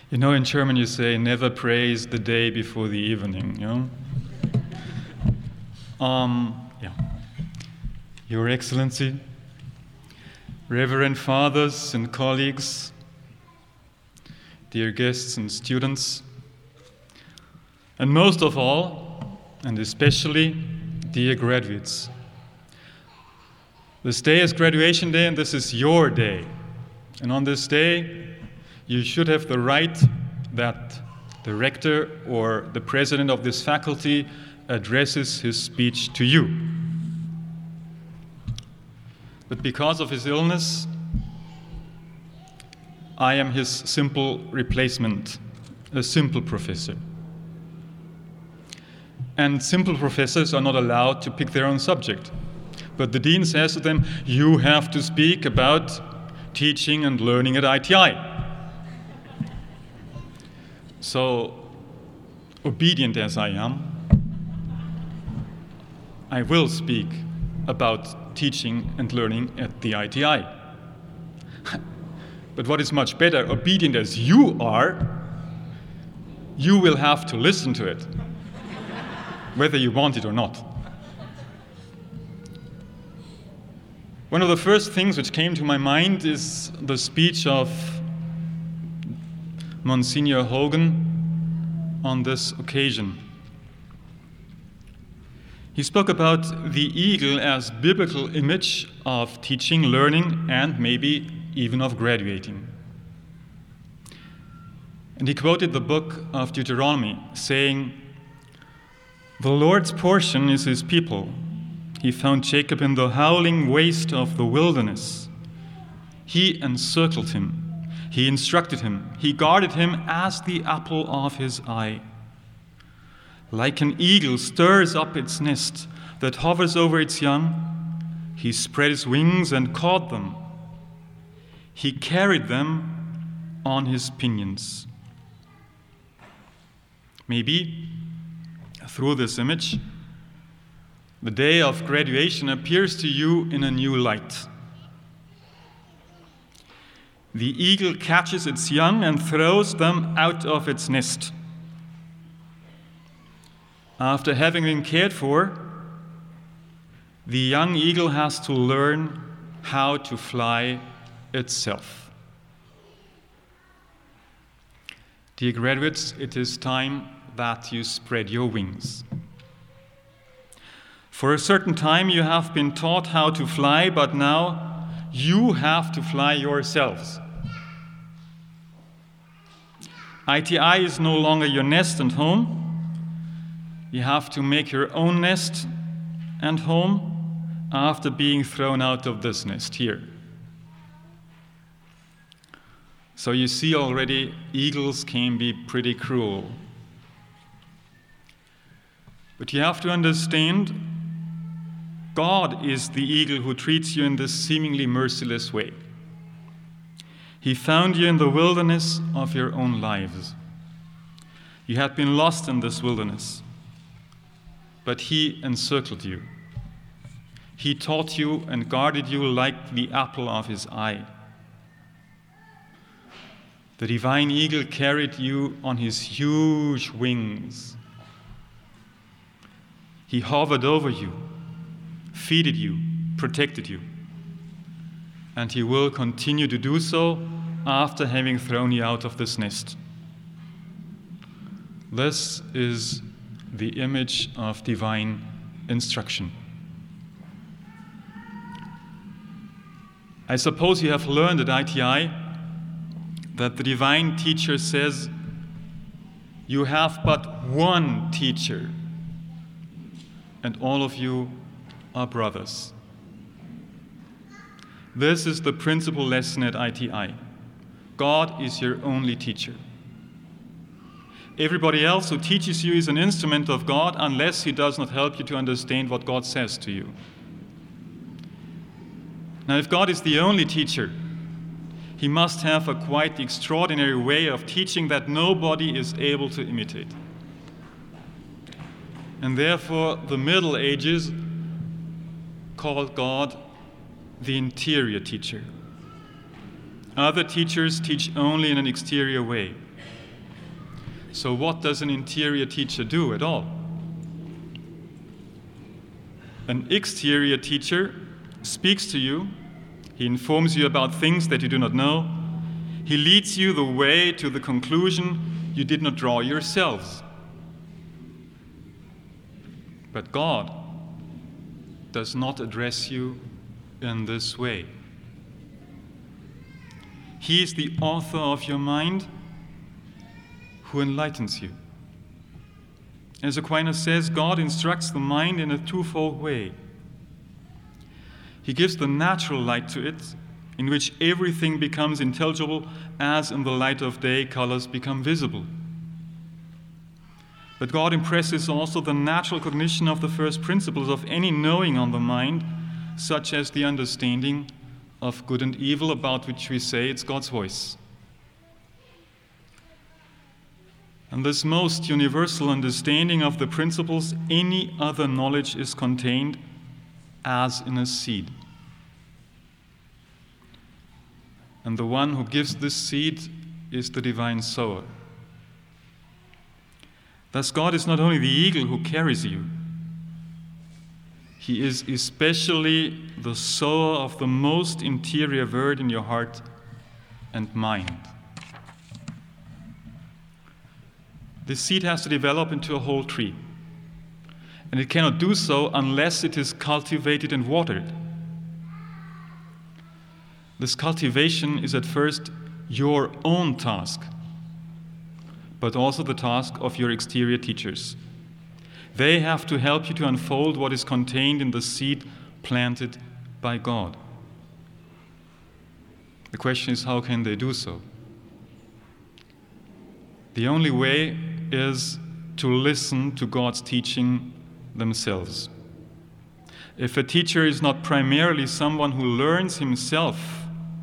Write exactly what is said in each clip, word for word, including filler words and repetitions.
You know, in German you say, never praise the day before the evening, you know? Um, yeah. Your Excellency, Reverend Fathers and colleagues, dear guests and students, and most of all, and especially, dear graduates. This day is graduation day, and this is your day. And on this day, you should have the right that the rector or the president of this faculty addresses his speech to you. But because of his illness, I am his simple replacement, a simple professor. And simple professors are not allowed to pick their own subject. But the dean says to them, you have to speak about teaching and learning at I T I. So, obedient as I am, I will speak about teaching and learning at the I T I. But what is much better, obedient as you are, you will have to listen to it, whether you want it or not. One of the first things which came to my mind is the speech of Monsignor Hogan on this occasion. He spoke about the eagle as biblical image of teaching, learning, and maybe even of graduating. And he quoted the book of Deuteronomy, saying, "The Lord's portion is his people. He found Jacob in the howling waste of the wilderness. He encircled him. He instructed him. He guarded him as the apple of his eye. Like an eagle stirs up its nest that hovers over its young, he spread his wings and caught them. He carried them on his pinions." Maybe, through this image, the day of graduation appears to you in a new light. The eagle catches its young and throws them out of its nest. After having been cared for, the young eagle has to learn how to fly itself. Dear graduates, it is time that you spread your wings. For a certain time you have been taught how to fly, but now you have to fly yourselves. I T I is no longer your nest and home. You have to make your own nest and home after being thrown out of this nest here. So you see already, eagles can be pretty cruel. But you have to understand, God is the eagle who treats you in this seemingly merciless way. He found you in the wilderness of your own lives. You had been lost in this wilderness, but he encircled you. He taught you and guarded you like the apple of his eye. The divine eagle carried you on his huge wings. He hovered over you, feeded you, protected you. And he will continue to do so after having thrown you out of this nest. This is the image of divine instruction. I suppose you have learned at I T I that the divine teacher says, you have but one teacher, and all of you are brothers. This is the principal lesson at I T I. God is your only teacher. Everybody else who teaches you is an instrument of God unless he does not help you to understand what God says to you. Now, if God is the only teacher, he must have a quite extraordinary way of teaching that nobody is able to imitate. And therefore, the Middle Ages called God the interior teacher. Other teachers teach only in an exterior way. So what does an interior teacher do at all? An exterior teacher speaks to you. He informs you about things that you do not know. He leads you the way to the conclusion you did not draw yourselves. But God does not address you in this way. He is the author of your mind who enlightens you. As Aquinas says, God instructs the mind in a twofold way. He gives the natural light to it, in which everything becomes intelligible, as in the light of day colors become visible. But God impresses also the natural cognition of the first principles of any knowing on the mind, such as the understanding of good and evil, about which we say it's God's voice. And this most universal understanding of the principles, any other knowledge is contained as in a seed. And the one who gives this seed is the divine sower. Thus, God is not only the eagle who carries you, He is especially the sower of the most interior word in your heart and mind. This seed has to develop into a whole tree, and it cannot do so unless it is cultivated and watered. This cultivation is at first your own task, but also the task of your exterior teachers. They have to help you to unfold what is contained in the seed planted by God. The question is, how can they do so? The only way is to listen to God's teaching themselves. If a teacher is not primarily someone who learns himself,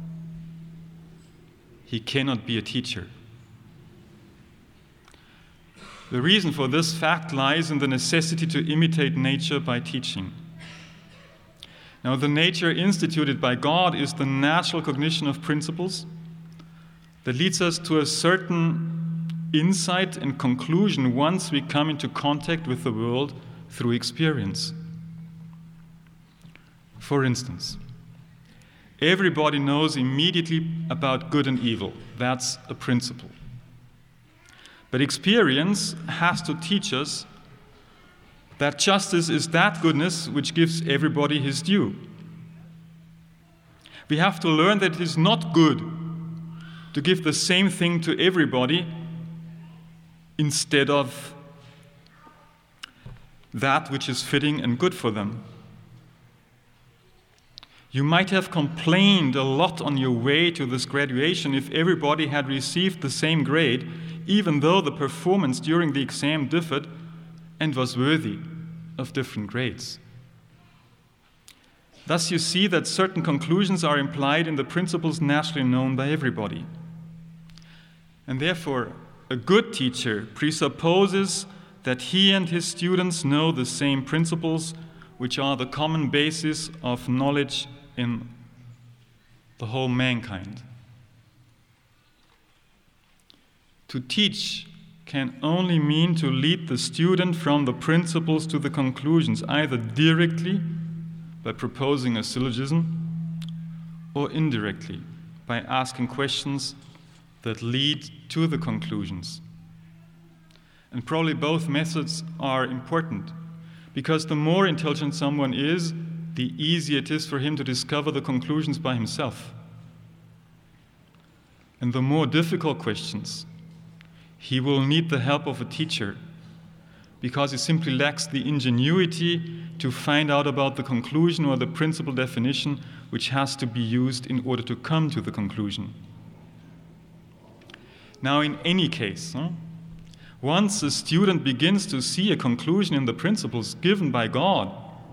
he cannot be a teacher. The reason for this fact lies in the necessity to imitate nature by teaching. Now, the nature instituted by God is the natural cognition of principles that leads us to a certain insight and conclusion once we come into contact with the world through experience. For instance, everybody knows immediately about good and evil. That's a principle. But experience has to teach us that justice is that goodness which gives everybody his due. We have to learn that it is not good to give the same thing to everybody instead of that which is fitting and good for them. You might have complained a lot on your way to this graduation if everybody had received the same grade, even though the performance during the exam differed and was worthy of different grades. Thus you see that certain conclusions are implied in the principles naturally known by everybody. And therefore, a good teacher presupposes that he and his students know the same principles, which are the common basis of knowledge in the whole mankind. To teach can only mean to lead the student from the principles to the conclusions, either directly by proposing a syllogism or indirectly by asking questions that lead to the conclusions. And probably both methods are important, because the more intelligent someone is, the easier it is for him to discover the conclusions by himself. And the more difficult questions, he will need the help of a teacher, because he simply lacks the ingenuity to find out about the conclusion or the principal definition which has to be used in order to come to the conclusion. Now, in any case, huh, once a student begins to see a conclusion in the principles given by God,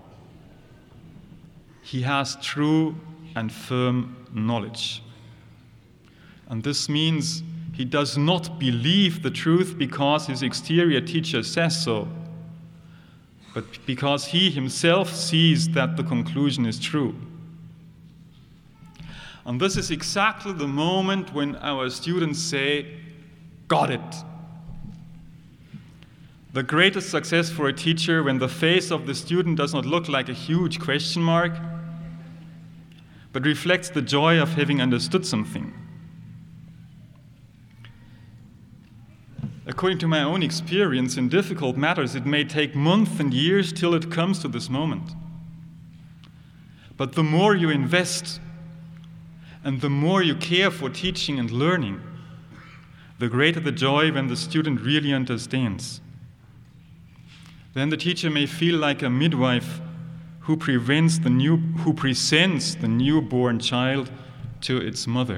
he has true and firm knowledge. And this means he does not believe the truth because his exterior teacher says so, but because he himself sees that the conclusion is true. And this is exactly the moment when our students say, "Got it." The greatest success for a teacher when the face of the student does not look like a huge question mark, but reflects the joy of having understood something. According to my own experience in difficult matters, it may take months and years till it comes to this moment. But the more you invest and the more you care for teaching and learning, the greater the joy when the student really understands. Then the teacher may feel like a midwife who prevents the new, who presents the newborn child to its mother.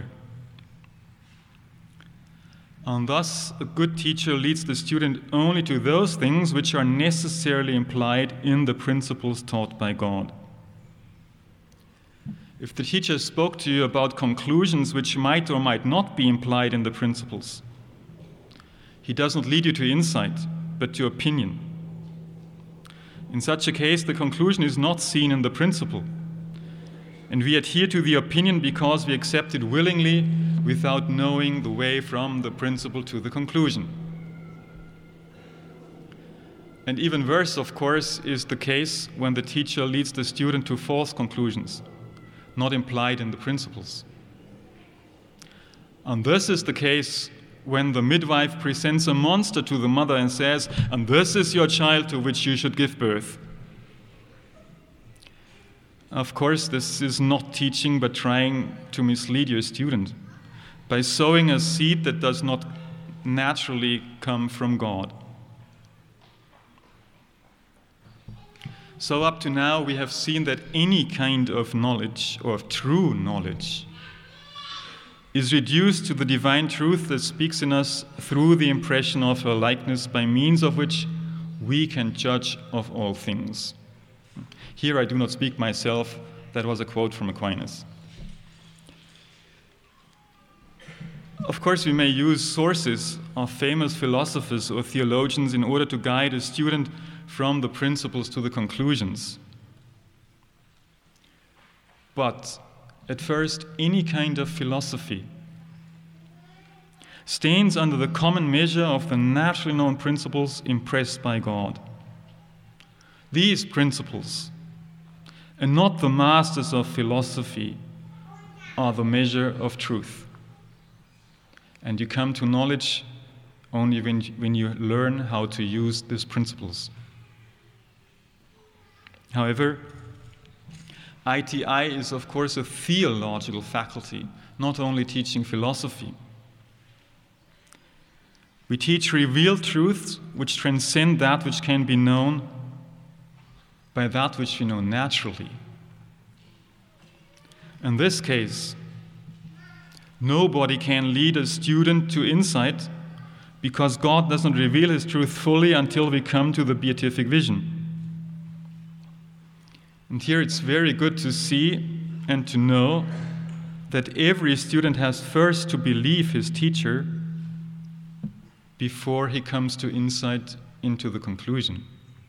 And thus, a good teacher leads the student only to those things which are necessarily implied in the principles taught by God. If the teacher spoke to you about conclusions which might or might not be implied in the principles, he does not lead you to insight, but to opinion. In such a case, the conclusion is not seen in the principle, and we adhere to the opinion because we accept it willingly without knowing the way from the principle to the conclusion. And even worse, of course, is the case when the teacher leads the student to false conclusions, not implied in the principles. And this is the case when the midwife presents a monster to the mother and says, "And this is your child to which you should give birth." Of course, this is not teaching, but trying to mislead your student by sowing a seed that does not naturally come from God. So up to now, we have seen that any kind of knowledge, or of true knowledge, is reduced to the divine truth that speaks in us through the impression of her likeness, by means of which we can judge of all things. Here I do not speak myself. That was a quote from Aquinas. Of course, we may use sources of famous philosophers or theologians in order to guide a student from the principles to the conclusions. But at first, any kind of philosophy stands under the common measure of the naturally known principles impressed by God. These principles, and not the masters of philosophy, are the measure of truth. And you come to knowledge only when, when you learn how to use these principles. However, I T I is, of course, a theological faculty, not only teaching philosophy. We teach revealed truths which transcend that which can be known by that which we know naturally. In this case, nobody can lead a student to insight because God does not reveal His truth fully until we come to the beatific vision. And here it's very good to see and to know that every student has first to believe his teacher before he comes to insight into the conclusion.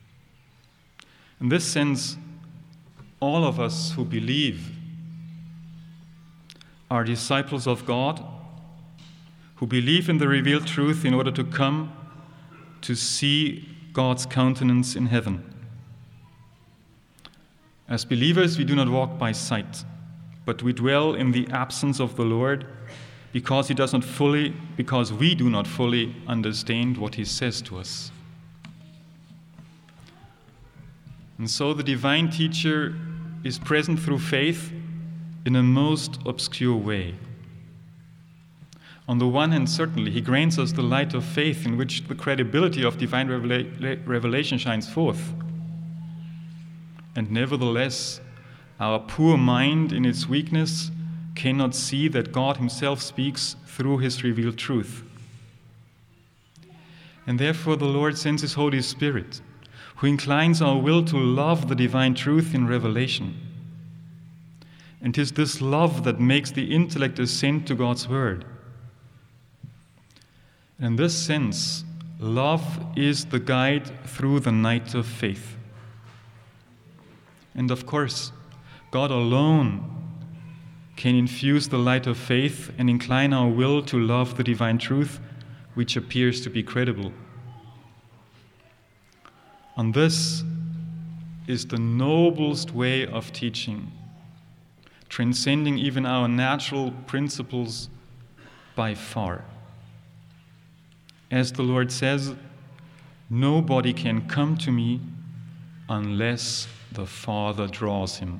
In this sense, all of us who believe are disciples of God, who believe in the revealed truth in order to come to see God's countenance in heaven. As believers, we do not walk by sight, but we dwell in the absence of the Lord because he does not fully, because we do not fully understand what he says to us. And so the divine teacher is present through faith in a most obscure way. On the one hand, certainly, he grants us the light of faith in which the credibility of divine revela- revelation shines forth. And nevertheless, our poor mind in its weakness cannot see that God himself speaks through his revealed truth. And therefore the Lord sends his Holy Spirit, who inclines our will to love the divine truth in revelation. And 'tis this love that makes the intellect assent to God's word. In this sense, love is the guide through the night of faith. And of course, God alone can infuse the light of faith and incline our will to love the divine truth, which appears to be credible. And this is the noblest way of teaching, transcending even our natural principles by far. As the Lord says, nobody can come to me unless the Father draws him.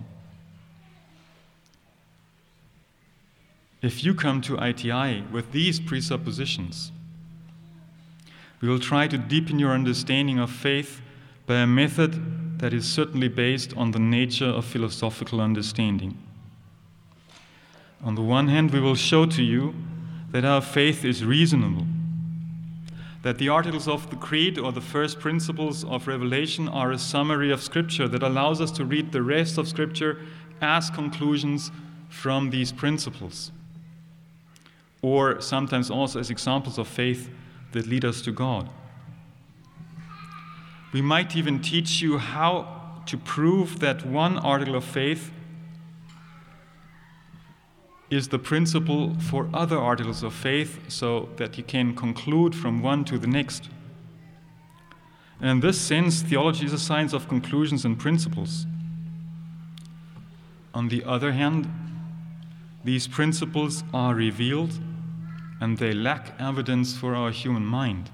If you come to I T I with these presuppositions, we will try to deepen your understanding of faith by a method that is certainly based on the nature of philosophical understanding. On the one hand, we will show to you that our faith is reasonable, that the articles of the Creed or the first principles of Revelation are a summary of Scripture that allows us to read the rest of Scripture as conclusions from these principles, or sometimes also as examples of faith that lead us to God. We might even teach you how to prove that one article of faith is the principle for other articles of faith, so that you can conclude from one to the next. And in this sense, theology is a science of conclusions and principles. On the other hand, these principles are revealed and they lack evidence for our human mind.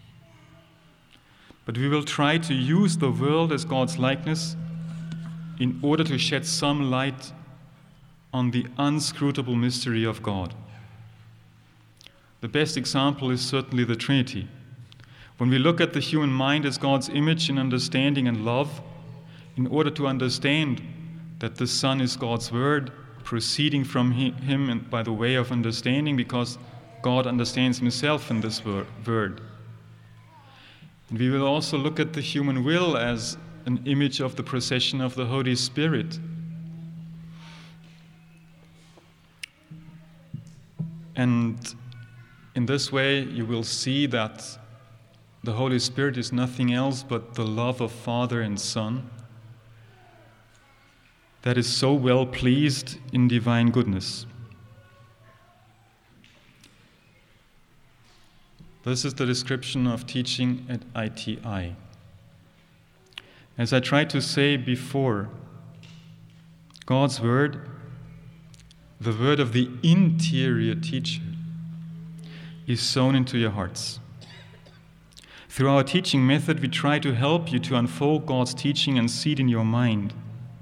But we will try to use the world as God's likeness in order to shed some light on the unscrutable mystery of God. The best example is certainly the Trinity. When we look at the human mind as God's image in understanding and love, in order to understand that the Son is God's Word, proceeding from Him and by the way of understanding, because God understands Himself in this Word. And we will also look at the human will as an image of the procession of the Holy Spirit. And in this way, you will see that the Holy Spirit is nothing else but the love of Father and Son that is so well pleased in divine goodness. This is the description of teaching at I T I. As I tried to say before, God's Word, the word of the interior teacher, is sown into your hearts. Through our teaching method, we try to help you to unfold God's teaching and see it in your mind.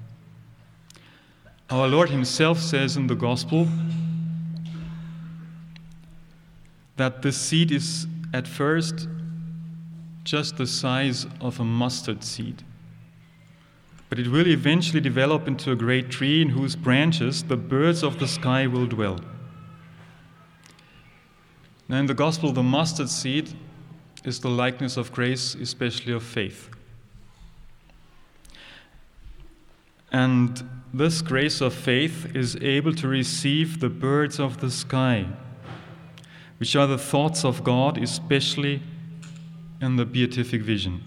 Our Lord Himself says in the Gospel that the seed is at first just the size of a mustard seed, but it will eventually develop into a great tree in whose branches the birds of the sky will dwell. Now in the Gospel, the mustard seed is the likeness of grace, especially of faith. And this grace of faith is able to receive the birds of the sky, which are the thoughts of God, especially in the beatific vision.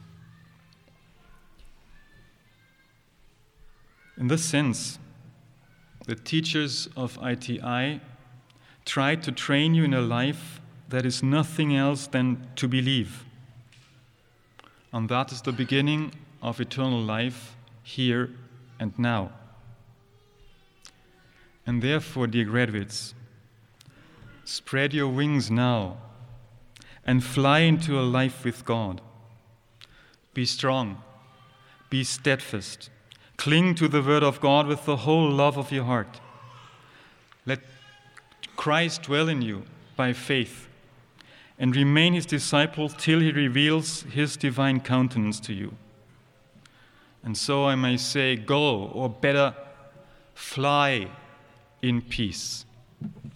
In this sense, the teachers of I T I try to train you in a life that is nothing else than to believe. And that is the beginning of eternal life here and now. And therefore, dear graduates, spread your wings now and fly into a life with God. Be strong, be steadfast, cling to the Word of God with the whole love of your heart. Let Christ dwell in you by faith, and remain His disciple till He reveals His divine countenance to you. And so I may say, go, or better, fly in peace.